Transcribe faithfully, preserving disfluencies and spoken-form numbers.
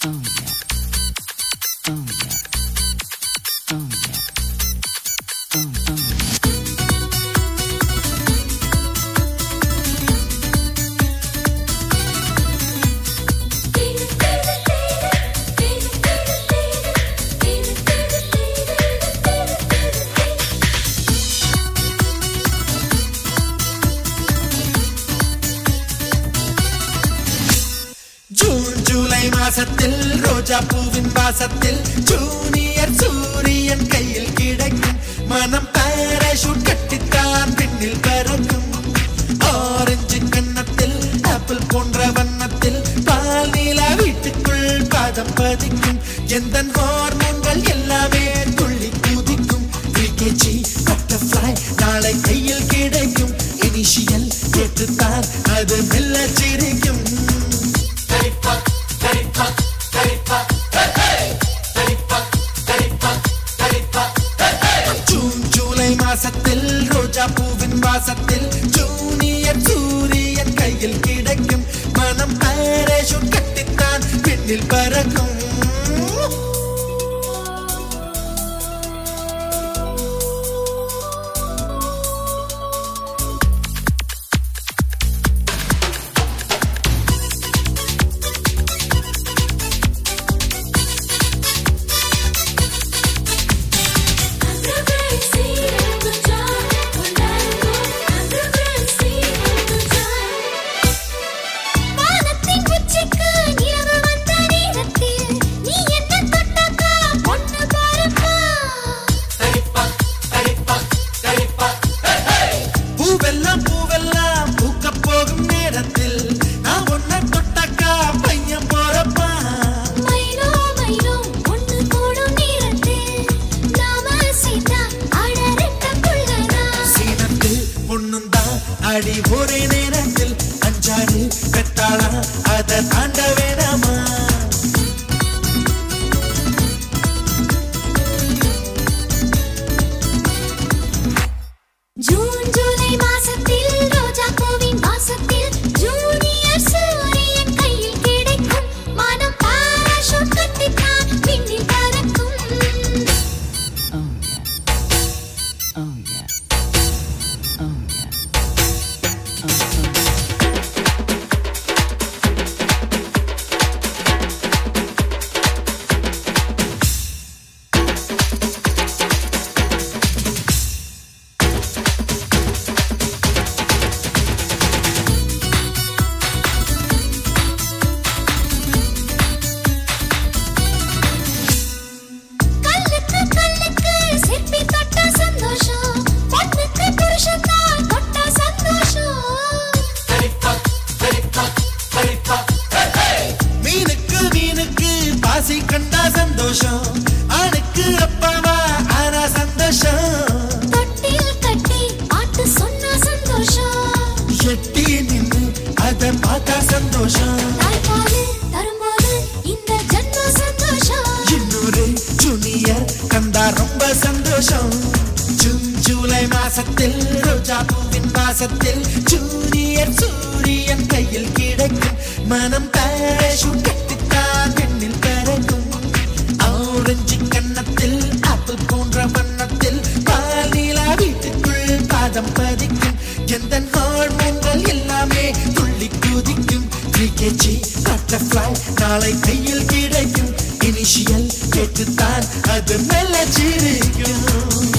மாசத்தில் ரோஜா பூவின் வாசத்தில் ஜூனியர் சூரியன் கையில் கிடைக்கும் மனம் பாராசூட் கட்டித்தான் விண்ணில் பறக்கும் ஆரஞ்சு கன்னத்தில் ஆப்பிள் போன்ற வண்ணத்தில் பால் நீலா வீட்டுக்குள் பாதம் பதிக்கும் எந்த ஹார்மோன்கள் எல்லாமே துள்ளி குதிக்கும் விகேஜி பட்டர்ஃப்ளை நாளை கையில் கிடைக்கும் இனிஷியல் கேட்டுத்தான் அது மெல்ல சிரிக்கும் மாசத்தில் ரோஜா பூவின் வாசத்தில் ஜூனியர் சூரியன் கையில் கிடைக்கும் மனம் பாராசூட் கட்டித்தான் விண்ணில் பறக்கும் அடி ஒரே நேரத்தில் அஞ்சாறு பெத்தாளா அதை தாண்ட வேணாமா ஜூன் ஜூலை மாசத்தில் ரோஜா பூவின் வாசத்தில் ஜூனியர் சூரியன் கையில் கிடைக்கும் மனம் பாராசூட் கட்டித்தான் விண்ணில் பறக்கும் Oh yeah. Oh yeah. Oh yeah. கண்டா சந்தோஷம் ஆளுக்கு அப்பாவா ஆனா சந்தோஷம் தொட்டில் கட்டி ஆட்டு சொன்னா சந்தோஷம் எட்டி நின்று அதை பார்த்தா சந்தோஷம் தாய்ப்பாலு தரும்போது இந்த ஜன்ம சந்தோஷம் இன்னொரு ஜூனியர் கண்டா ரொம்ப சந்தோஷம் ஜூன் ஜூலை மாசத்தில் ரோஜா பூவின் வாசத்தில் ஜூனியர் சூரியன் கையில் கிடைக்கும் மனம் பாராசூட் கட்டித்தான் விண்ணில் பறக்கும் ஆரஞ்சு கன்னத்தில் ஆப்பிள் போன்ற வண்ணத்தில் பால் நீலா வீட்டுக்குள் பாதம் பதிக்கும் எந்த ஹார்மோன்கள் எல்லாமே துள்ளி குதிக்கும் விகேஜி பட்டர்ஃப்ளை நாளை கையில் கிடைக்கும் இனிஷியல் கேட்டுத்தான் அது மெல்ல சிரிக்கும்